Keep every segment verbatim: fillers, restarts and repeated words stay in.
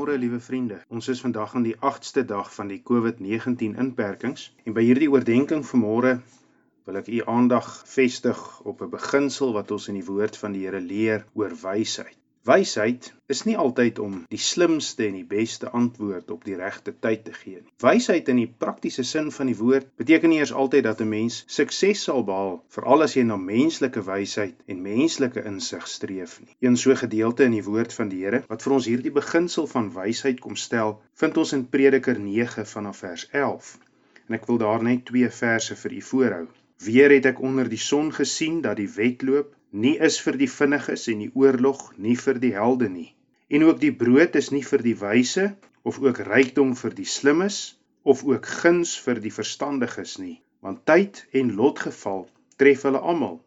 Goeiemôre liewe vriende. Ons is vandag aan die agste dag van die COVID negentien inperkings en by hierdie oordenking vanmôre wil ek u aandag vestig op 'n beginsel wat ons in die woord van die Here leer oor wysheid. Wysheid is nie altyd om die slimste en die beste antwoord op die regte tyd te gee nie. Wysheid in die praktiese sin van die woord beteken nie eers altyd dat 'n mens sukses sal behaal, veral as jy na menslike wysheid en menslike insig streef nie. Een so gedeelte in die woord van die Here wat vir ons hierdie beginsel van wysheid kom stel, vind ons in Prediker nege vanaf vers elf. En ek wil daar net twee verse vir u voorhou. Weer het ek onder die son gesien dat die wedloop nie is vir die vinniges en die oorlog nie vir die helde nie. En ook die brood is nie vir die wyse, of ook rykdom vir die slimmes, of ook guns vir die verstandiges nie, want tyd en lotgeval tref hulle almal.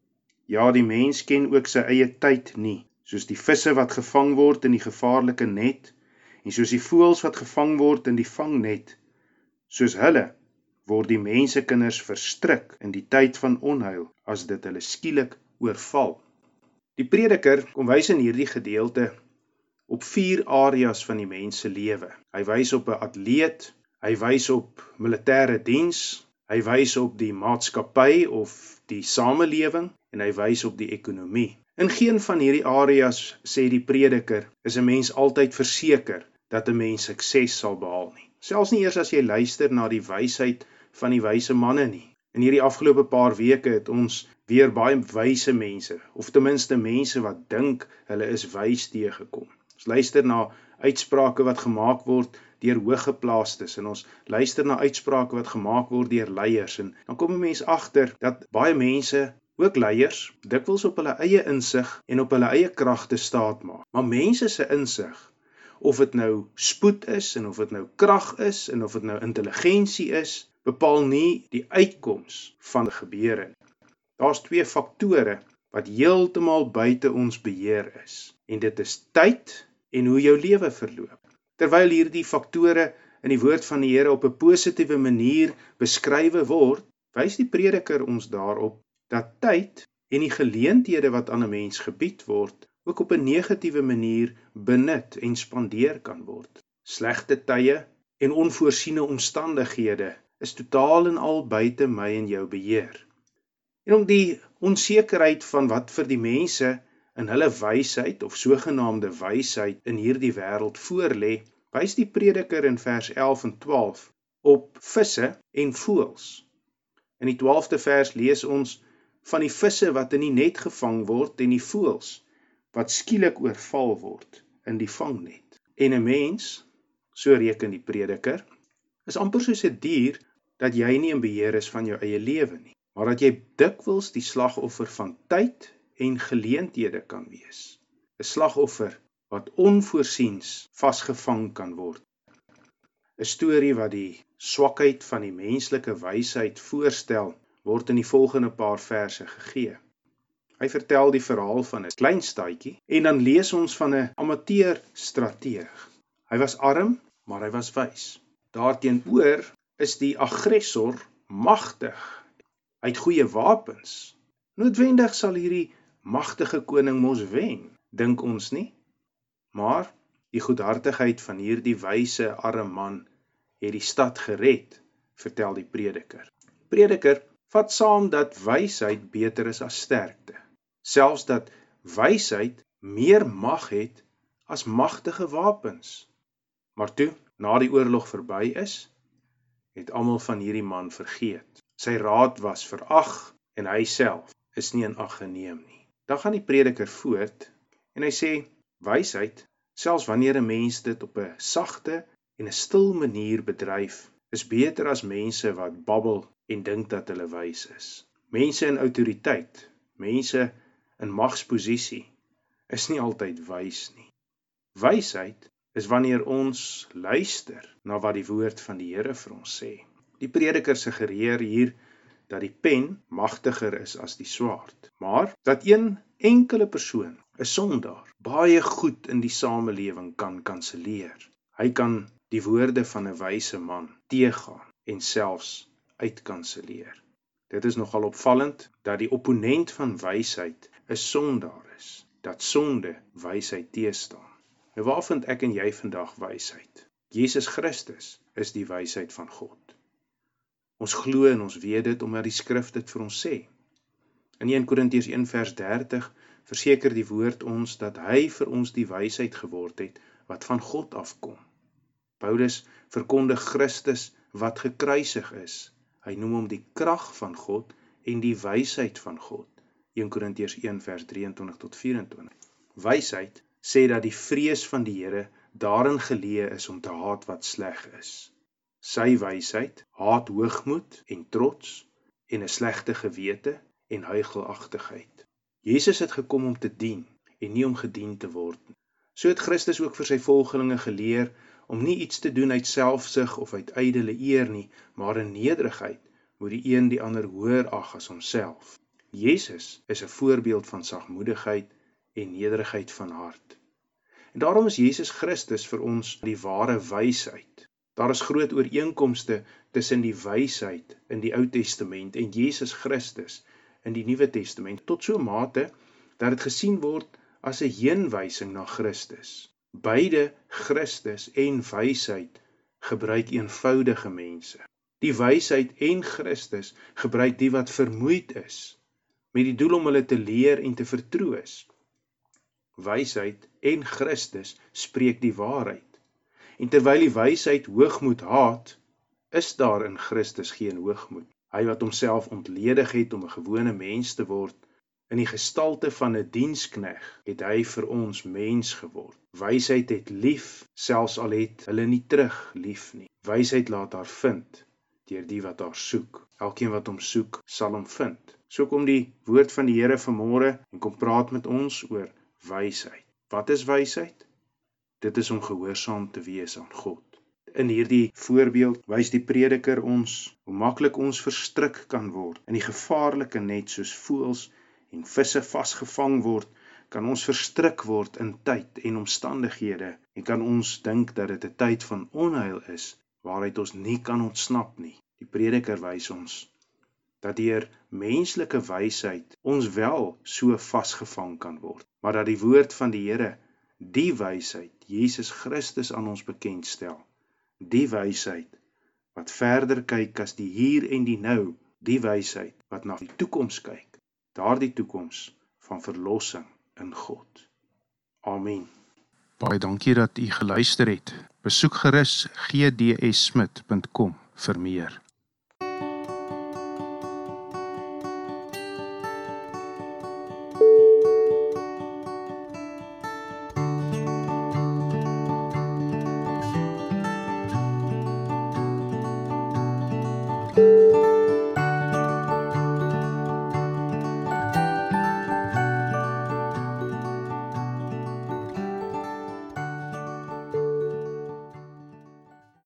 Ja, die mens ken ook sy eie tyd nie, soos die visse wat gevang word in die gevaarlike net, en soos die voëls wat gevang word in die vangnet, soos hulle word die mensekinders verstrik in die tyd van onheil, as dit hulle skielik oorval. Die prediker kom wys in hierdie gedeelte op vier areas van die mens se lewe. Hy wys op 'n atleet, hy wys op militêre diens, hy wys op die maatskappy of die samelewing en hy wys op die ekonomie. In geen van hierdie areas, sê die prediker, is 'n mens altyd verseker dat 'n mens sukses sal behaal nie. Selfs nie eers as jy luister na die wysheid van die wyse manne nie. In hierdie afgelope paar weke het ons weer baie wyse mense, of ten minste mense wat dink hulle is wys teëgekom. Ons luister na uitsprake wat gemaak word deur hooggeplaastes en ons luister na uitsprake wat gemaak word deur leiers en dan kom 'n mens agter dat baie mense, ook leiers, dikwels op hulle eie insig en op hulle eie kragte staat maak. Maar mense se insig, of dit nou spoed is en of dit nou krag is en of dit nou intelligensie is, bepaal nie die uitkoms van gebeure. Daar's twee faktore wat heeltemal buite ons beheer is, en dit is tyd en hoe jou lewe verloop. Terwyl hierdie faktore in die woord van die Here op 'n positiewe manier beskrywe word, wys die prediker ons daarop dat tyd en die geleenthede wat aan 'n mens gebied word, ook op 'n negatiewe manier benut en spandeer kan word. Slegte tye en onvoorsiene omstandighede is totaal en al buite my en jou beheer. En om die onsekerheid van wat vir die mense in hulle wysheid of sogenaamde wysheid in hierdie wêreld voorlê, wys die prediker in vers elf en twaalf op visse en voëls. In die twaalfde vers lees ons van die visse wat in die net gevang word en die voëls wat skielik oorval word in die vangnet. En 'n mens, so reken die prediker, is amper soos 'n dier dat jy nie in beheer is van jou eie lewe nie, maar dat jy dikwels die slagoffer van tyd en geleenthede kan wees. 'n Slagoffer wat onvoorsiens vasgevang kan word. 'n Storie wat die swakheid van die menslike wysheid voorstel, word in die volgende paar verse gegee. Hy vertel die verhaal van 'n klein staadjie en dan lees ons van 'n amateur strateeg. Hy was arm, maar hy was wys. Daarteenoor is die aggressor magtig. Hy het goeie wapens. Noodwendig sal hierdie magtige koning mos wen, dink ons nie? Maar die goedhartigheid van hierdie wyse arme man het die stad gered, vertel die prediker. Prediker vat saam dat wysheid beter is as sterkte. Selfs dat wysheid meer mag het as magtige wapens. Maar toe, na die oorlog verby is, het almal van hierdie man vergeet. Sy raad was verag en hy self is nie in ag geneem nie. Dan gaan die prediker voort en hy sê, wysheid, selfs wanneer 'n mens dit op 'n sagte en 'n stil manier bedryf, is beter as mense wat babbel en dink dat hulle wys is. Mense in autoriteit, mense in magsposisie, is nie altyd wys nie. Wysheid is wanneer ons luister na wat die woord van die Here vir ons sê. Die prediker suggereer hier dat die pen magtiger is as die swaard, maar dat een enkele persoon, 'n sondaar, baie goed in die samelewing kan kanselleer. Hy kan die woorde van 'n wyse man teëgaan en selfs uitkanselleer. Dit is nogal opvallend dat die opponent van wysheid 'n sondaar is, dat sonde wysheid teëstaan. Nou waar vind ek en jy vandag wysheid? Jesus Christus is die wysheid van God. Ons glo en ons weet dit omdat die skrif dit vir ons sê. In Eerste Korintiërs een vers dertig verseker die woord ons dat hy vir ons die wysheid geword het wat van God afkom. Paulus verkondig Christus wat gekruisig is. Hy noem hom die krag van God en die wysheid van God. Eerste Korintiërs een vers drieëntwintig tot vyf-en-twintig. Wysheid sê dat die vrees van die Here daarin geleë is om te haat wat sleg is. Sy wysheid haat hoogmoed en trots en 'n slegte gewete en huigelagtigheid. Jesus het gekom om te dien en nie om gedien te word nie. So het Christus ook vir sy volgelinge geleer om nie iets te doen uit selfsug of uit ydelle eer nie, maar in nederigheid moet die een die ander hoër ag as homself. Jesus is 'n voorbeeld van sagmoedigheid en nederigheid van hart. En daarom is Jesus Christus vir ons die ware wysheid. Daar is groot ooreenkomste tussen die wysheid in die Ou Testament en Jesus Christus in die Nuwe Testament, tot so mate dat dit gesien word as 'n heenwysing na Christus. Beide Christus en wysheid gebruik eenvoudige mense. Die wysheid en Christus gebruik die wat vermoeid is, met die doel om hulle te leer en te vertroos. Wysheid en Christus spreek die waarheid. En terwyl die wysheid hoogmoed haat, is daar in Christus geen hoogmoed. Hy wat homself ontledig het om 'n gewone mens te word, in die gestalte van 'n dienskneg, het hy vir ons mens geword. Wysheid het lief, selfs al het hulle nie terug lief nie. Wysheid laat haar vind, deur die wat haar soek. Elkeen wat hom soek, sal hom vind. So kom die woord van die Here vanmôre en kom praat met ons oor wysheid. Wat is wysheid? Dit is om gehoorsaam te wees aan God. In hierdie voorbeeld wys die prediker ons hoe maklik ons verstrik kan word in die gevaarlike net soos voëls en visse vasgevang word, kan ons verstrik word in tyd en omstandighede en kan ons dink dat dit 'n tyd van onheil is waaruit ons nie kan ontsnap nie. Die prediker wys ons dat deur menslike wysheid ons wel so vasgevang kan word, maar dat die woord van die Here die wysheid, Jesus Christus aan ons bekendstel, die wysheid wat verder kyk as die hier en die nou, die wysheid wat na die toekoms kyk, daardie toekoms van verlossing in God. Amen. Baie dankie dat u geluister het. Besoek gerus g d s smit punt com vir meer.